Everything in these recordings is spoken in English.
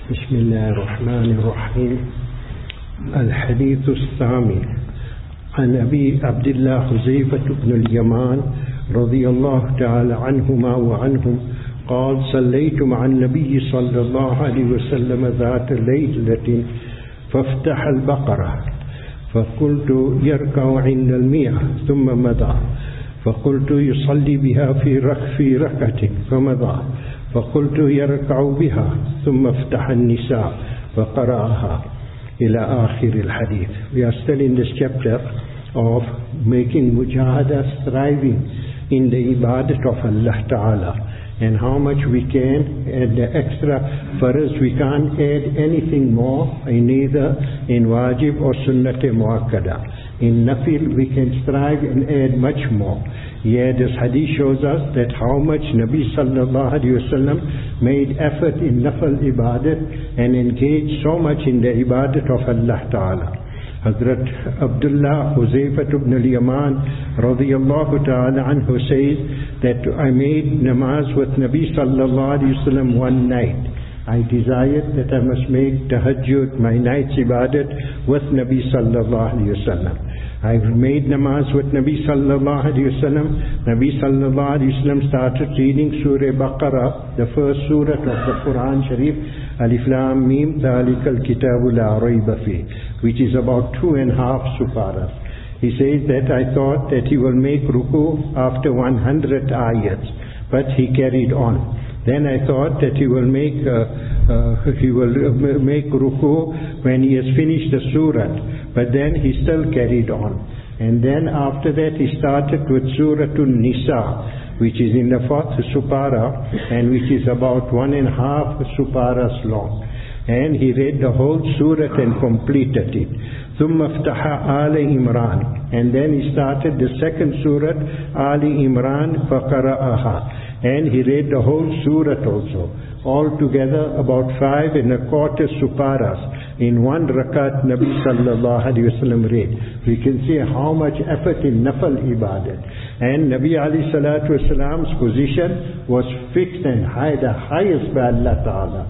بسم الله الرحمن الرحيم. الحديث الثامن عن أبي عبد الله حذيفة بن اليمان رضي الله تعالى عنهما وعنهم قال: صليت مع النبي صلى الله عليه وسلم ذات ليلة فافتح البقرة فقلت يركع عند 100 ثم مضى، فقلت يصلي بها في ركعة فمضى، فقلت يركع بها ثم افتح النساء فقرأها إلى آخر الحديث. We are still in this chapter of making mujahada, striving in the ibadat of Allah Ta'ala, and how much we can add the extra. For us, we can't add anything more in either in wajib or sunnat muakkada. In nafil we can strive and add much more. Yeah, this hadith shows us that how much Nabi sallallahu alaihi wasallam made effort in nafil ibadat and engaged so much in the ibadat of Allah Ta'ala. Hazrat Abdullah Huzaifa ibn al-Yaman radiyallahu ta'ala anhu says that I made namaz with Nabi sallallahu alaihi wasallam one night. I desired that I must make tahajjud, my night's ibadat, with Nabi sallallahu alaihi wasallam. I made namaz with Nabi sallallahu alaihi wasallam. Nabi sallallahu alaihi wasallam started reading Surah Baqarah, the first surah of the Quran Sharif, Alif Lam Mim Dhalikal Kitabu La Rayba Fi, which is about 2.5 suparas. He says that I thought that he will make ruku after 100 ayats, but he carried on. Then I thought that he will make ruku when he has finished the surah, but then he still carried on. And then after that he started with Surah An-Nisa, which is in the 4th supara and which is about 1.5 suparas long. And he read the whole surah and completed it. ثُمَّ افْتَحَ آلِ إِمْرَانَ, and then he started the second surah, Ali Imran, فَقَرَأَهَا, and he read the whole surah also. Altogether about 5.25 suparas in one rakat Nabi sallallahu alaihi wasallam read. We can see how much effort in nafal ibadat. And Nabi alayhi salatu wasalam's position was fixed and high, the highest by Allah Ta'ala.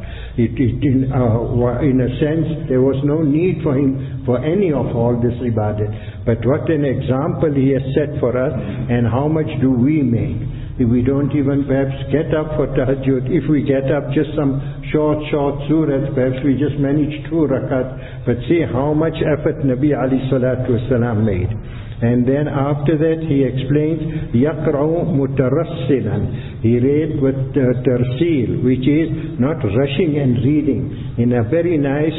In a sense, there was no need for him for any of all this ibadat. But what an example he has set for us, and how much do we make? If we don't even perhaps get up for tahajjud, if we get up just some short surahs, perhaps we just manage 2 rakat, but see how much effort Nabi alayhi salatu wasalam made. And then after that he explains, يَقْرَأُ مُتَرَسِّلًا, he read with tarsil, which is not rushing and reading, in a very nice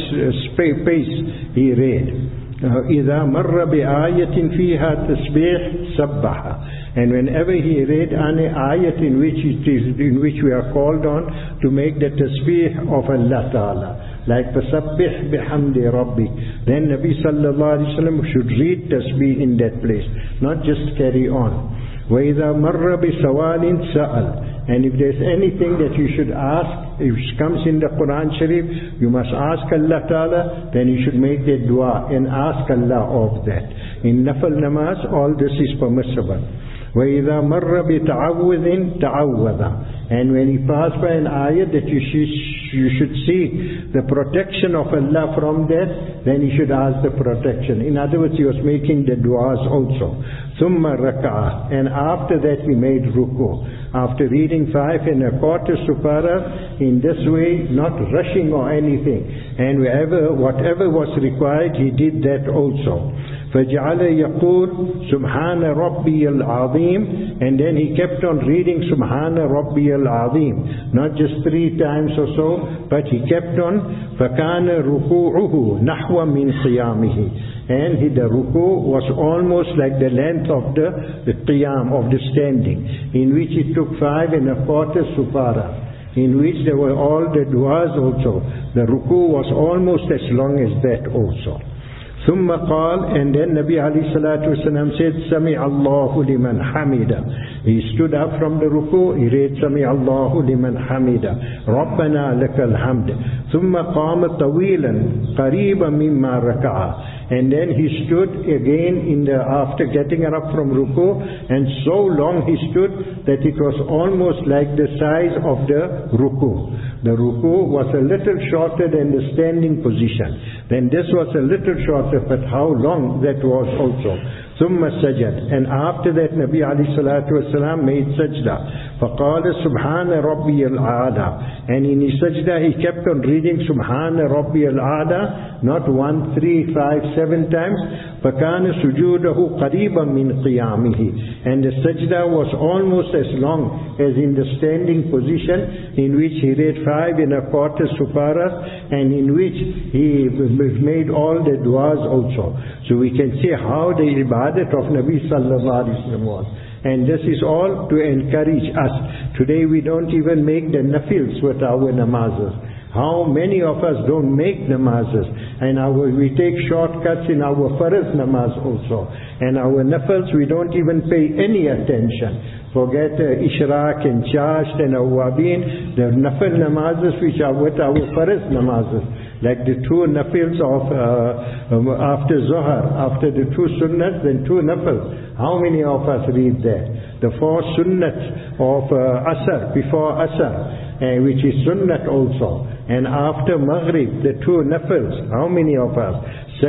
pace he read. إِذَا مَرَّ بِآيَةٍ فِيهَا تَسْبِيحٌ سَبَّحَ, and whenever he read an ayat in which we are called on to make the tasbih of Allah Ta'ala, like فَسَبِّحْ بِحَمْدِ رَبِّكَ, then Nabi sallallahu alaihi wasallam should read tasbih in that place, not just carry on. وَإِذَا مَرَّ بِسَوَالٍ سَأَلْ, and if there's anything that you should ask, if it comes in the Quran Sharif, you must ask Allah Ta'ala, then you should make that dua and ask Allah of that. In nafal namaz, all this is permissible. وَإِذَا مَرَّ بِتَعَوُّذٍ تَعَوَّذَ, and when he passed by an ayat that you should seek the protection of Allah from that, then he should ask the protection. In other words, he was making the du'as also. ثُمَّ رَكَعَ, and after that he made ruku. After reading 5.25 supara, in this way, not rushing or anything, and whatever was required, he did that also. فَجَعَلَ يَقُولُ سُبْحَانَ رَبِّيَ الْعَظِيمِ, and then he kept on reading سُبْحَانَ رَبِّيَ الْعَظِيمِ, not just 3 times or so, but he kept on. فَكَانَ رُكُوعُهُ نَحْوَ مِنْ قِيَامِهِ, and the ruku was almost like the length of the qiyam, of the standing, in which it took 5.25 supara, in which there were all the du'as also. The ruku was almost as long as that also. ثم قال, and then Nabi alayhi salatu wasalam said, سَمِعَ اللَّهُ لِمَنْ حَمِدَ, he stood up from the ruku, he read سَمِعَ اللَّهُ لِمَنْ حَمِدَ رَبَّنَا لَكَ الْحَمْدِ ثُمَّ قَامَ طَوِيلًا قَرِيبًا مِمَّا رَكَعَ, and then he stood again after getting up from ruku, and so long he stood that it was almost like the size of the ruku. The ruku was a little shorter than the standing position. Then this was a little shorter, but how long that was also. ثم سجد, and after that Nabi alayhi salatu wasalam made sajda. فقال سبحان ربي الأعلى, and in his sajda he kept on reading سبحان ربي الأعلى, not 1, 3, 5, 7 times. فكان سجوده قريبا من قيامه, and the sajda was almost as long as in the standing position, in which he read 5¼ suparas, and in which he made all the du'as also. So we can see how the ibadat of Nabi sallallahu alaihi wasallam was. And this is all to encourage us. Today we don't even make the nafils with our namazes. How many of us don't make namazes? And we take shortcuts in our farz namaz also. And our nafils we don't even pay any attention. Forget Ishraq and Chasht and Awabin, the nafil namazes which are with our farz namazes. Like the 2 nafils of after Zohar, after the 2 sunnats, then 2 nafils. How many of us read that? The 4 sunnats of Asr, before Asr, which is sunnat also. And after Maghrib, the 2 nafils. How many of us?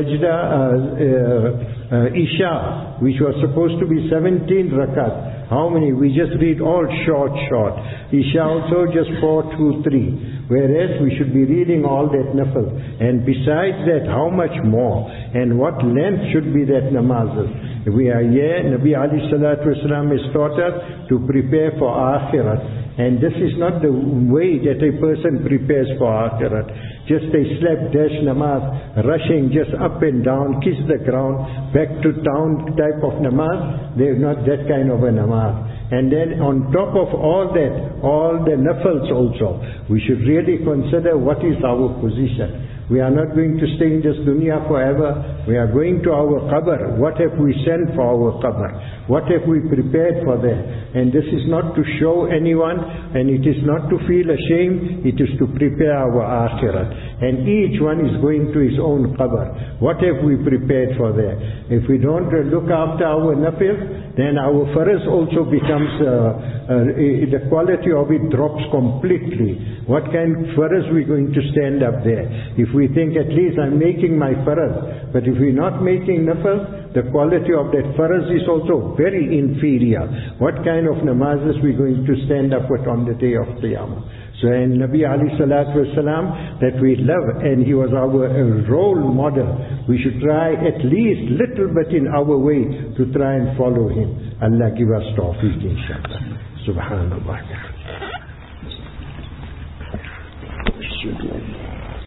Sajda Isha, which was supposed to be 17 rakat. How many? We just read all short. Isha also just 4, 2, 3. Whereas we should be reading all that nafil. And besides that, how much more? And what length should be that namazes? We are here, Nabi alayhi salatu wasalam has taught us to prepare for akhirat. And this is not the way that a person prepares for akhirat. Just a slapdash namaz, rushing just up and down, kiss the ground, back to town type of namaz. They are not that kind of a namaz. And then on top of all that, all the nafils also, we should really consider what is our position. We are not going to stay in this dunya forever. We are going to our qabr. What have we sent for our qabr? What have we prepared for that? And this is not to show anyone, and it is not to feel ashamed. It is to prepare our akhirat. And each one is going to his own qabr. What have we prepared for that? If we don't look after our nafil, then our farz also becomes, the quality of it drops completely. What kind of farz we going to stand up there? If we think at least I'm making my farz, but if we're not making nafil, the quality of that farz is also very inferior. What kind of namazes we going to stand up with on the day of Qiyamah? So, and Nabi alayhi salatu wasalam that we love, and he was our role model. We should try at least little bit in our way to try and follow him. Allah give us tawfiq, inshallah. Subhanallah.